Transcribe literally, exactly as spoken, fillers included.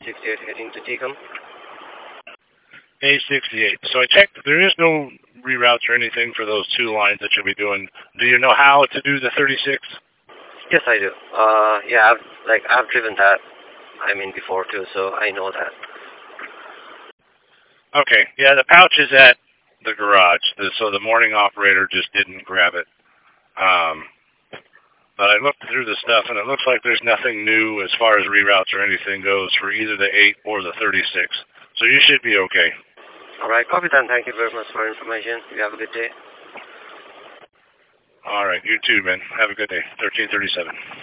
sixty-eight heading to Tecum. A sixty-eight. So I checked. There is no reroutes or anything for those two lines that you'll be doing. Do you know how to do the thirty-six? Yes, I do. Uh, yeah, I've, like, I've driven that, I mean, before, too, so I know that. Okay. Yeah, the pouch is at the garage, the, so the morning operator just didn't grab it. Um, but I looked through the stuff, and it looks like there's nothing new as far as reroutes or anything goes for either the eight or the thirty-six. So you should be okay. All right, copy that. Thank you very much for information. You have a good day. All right, you too, man. Have a good day. thirteen thirty-seven.